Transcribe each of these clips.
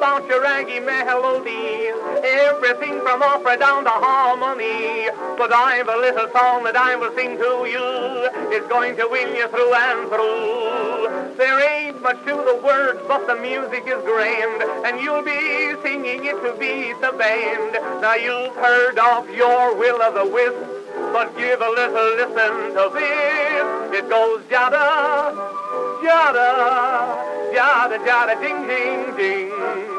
about your raggy melody, everything from opera down to harmony. But I've a little song that I will sing to you. It's going to win you through and through. There ain't much to the words, but the music is grand, and you'll be singing it to beat the band. Now you've heard of your will-o'-the-wisp, but give a little listen to this. It goes jada, jada, jada, jada, ding, ding, ding.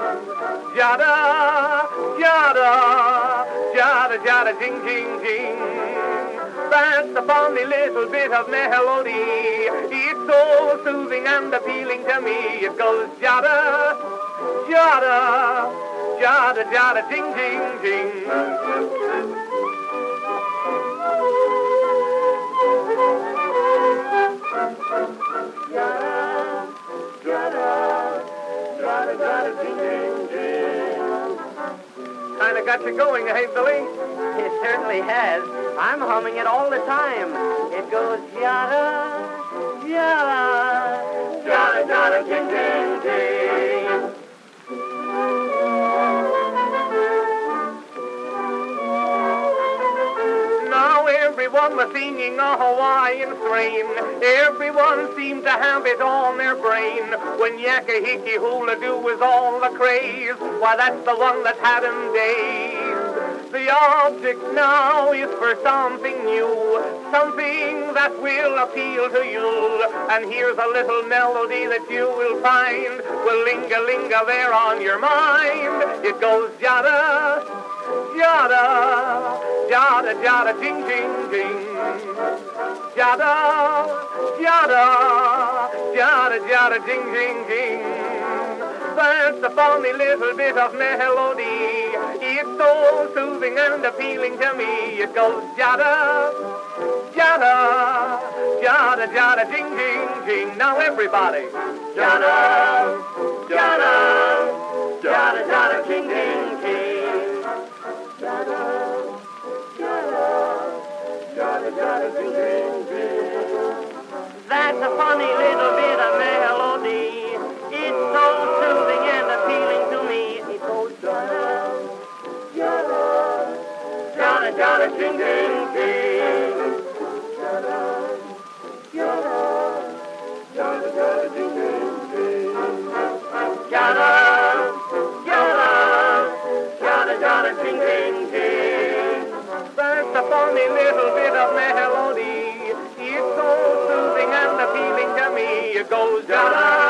Jada, jada, jada, jada, ding, ding, ding. That's a funny little bit of melody. It's so soothing and appealing to me. It goes jada, jada, jada, jada, ding, ding, ding. Kinda got you going, hey, Billy? It certainly has. I'm humming it all the time. It goes yada, yada, yada, yada, ding, ding, ding. Now everyone was singing a Hawaiian strain. Everyone seemed to have it on their brain. When Yakka Hickey Hula Doo was all the craze, why that's the one that's had 'em dazed. The object now is for something new, something that will appeal to you. And here's a little melody that you will find will linger there on your mind. It goes jada, jada, jada, jada, ding, ding, ding. Jada, jada, jada, jada, ding, ding, ding. That's a funny little bit of melody. It's so soothing and appealing to me. It goes jada, jada, jada, jada, ding, ding, ding. Now everybody. Jada, jada, jada, jada, ding, ding, ding. Jada, jada, jada, jada, ding, ding, ding. That's a funny little bit of melody. It's so soothing and appealing to me. It goes jada, jada, jada, jada, ding, ding, ding. Jada, jada, jada, jada, ding, ding, ding. Jada, jada, jada, jada, ding, ding, ding. That's a funny little bit of melody. It's so soothing and appealing to me. It goes jada.